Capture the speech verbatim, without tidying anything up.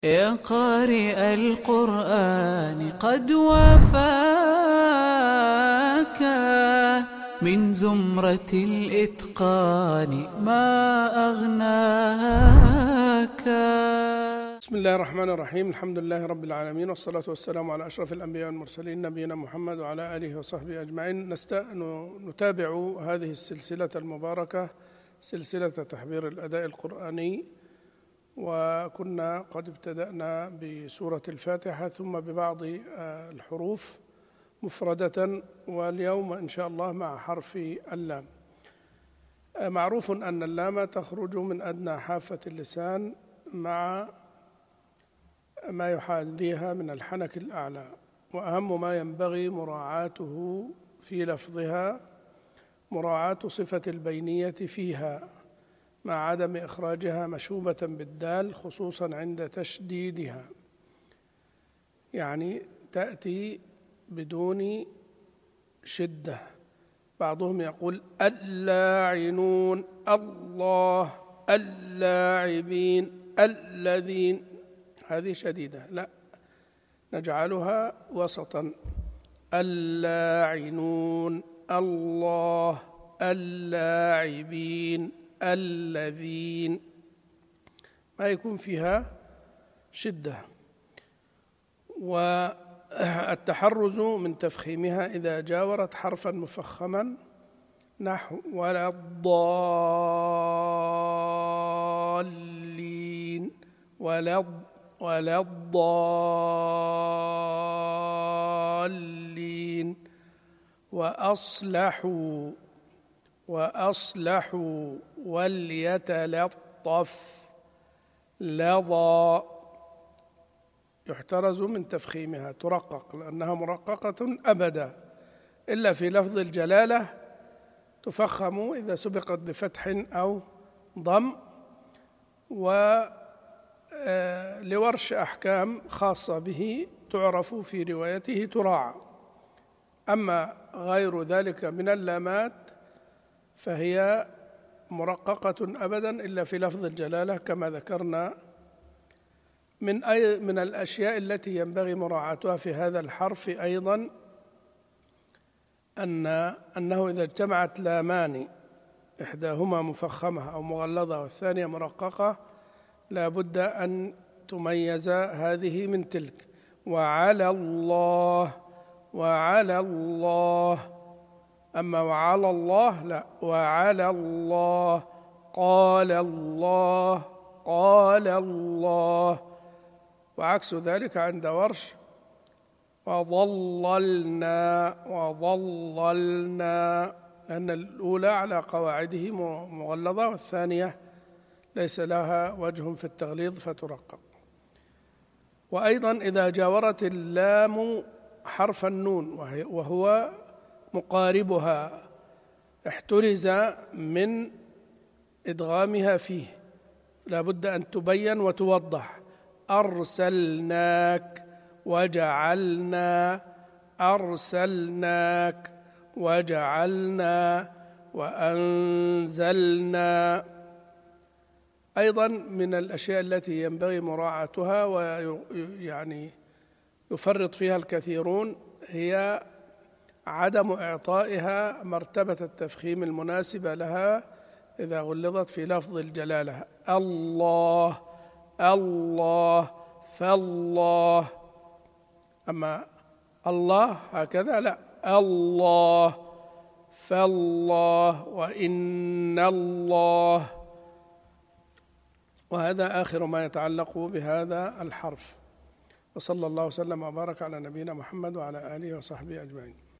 يا قارئ القرآن قد وافاك من زمرة الإتقان ما أغناك. بسم الله الرحمن الرحيم. الحمد لله رب العالمين، والصلاة والسلام على أشرف الأنبياء والمرسلين نبينا محمد وعلى آله وصحبه أجمعين. نست... نتابع هذه السلسلة المباركة، سلسلة تحبير الأداء القرآني، وكنا قد ابتدأنا بسورة الفاتحة ثم ببعض الحروف مفردة، واليوم إن شاء الله مع حرف اللام. معروف أن اللام تخرج من أدنى حافة اللسان مع ما يحاذيها من الحنك الأعلى، وأهم ما ينبغي مراعاته في لفظها مراعاة صفة البينية فيها مع عدم إخراجها مشوبة بالدال، خصوصا عند تشديدها، يعني تأتي بدون شدة. بعضهم يقول اللاعنون، الله، اللاعبين، الذين، هذه شديدة، لا، نجعلها وسطا، اللاعنون، الله، اللاعبين، الذين، ما يكون فيها شدة. والتحرز من تفخيمها إذا جاورت حرفا مفخما نحو ولا الضالين، ولا ولا الضالين، وأصلحوا وأصلحوا وليتلطف، لظى، يحترز من تفخيمها، ترقق لأنها مرققة أبدا، إلا في لفظ الجلالة تفخم إذا سبقت بفتح أو ضم، ولورش أحكام خاصة به تعرف في روايته تراعى. أما غير ذلك من اللامات فهي مرققة أبدا إلا في لفظ الجلالة، كما ذكرنا. من أي من الأشياء التي ينبغي مراعاتها في هذا الحرف أيضا أن أنه إذا اجتمعت لامان إحداهما مفخمة أو مغلظة والثانية مرققة لا بد أن تميز هذه من تلك. وعلى الله، وعلى الله، أما وعلى الله لا، وعلى الله، قال الله، قال الله. وعكس ذلك عند ورش وظللنا، وظللنا، لأن الأولى على قواعده مغلظة والثانية ليس لها وجه في التغليظ فترقق. وأيضا إذا جاورت اللام حرف النون وهو مقاربها احترز من إدغامها فيه، لا بد أن تبين وتوضح. أرسلناك وجعلنا، أرسلناك وجعلنا، وأنزلنا. أيضا من الأشياء التي ينبغي مراعاتها ويعني يفرط فيها الكثيرون هي عدم إعطائها مرتبة التفخيم المناسبة لها إذا غلظت في لفظ الجلالة. الله، الله، فالله. أما الله هكذا لا، الله، فالله، وإن الله. وهذا آخر ما يتعلق بهذا الحرف. وصلى الله وسلم وبارك على نبينا محمد وعلى آله وصحبه أجمعين.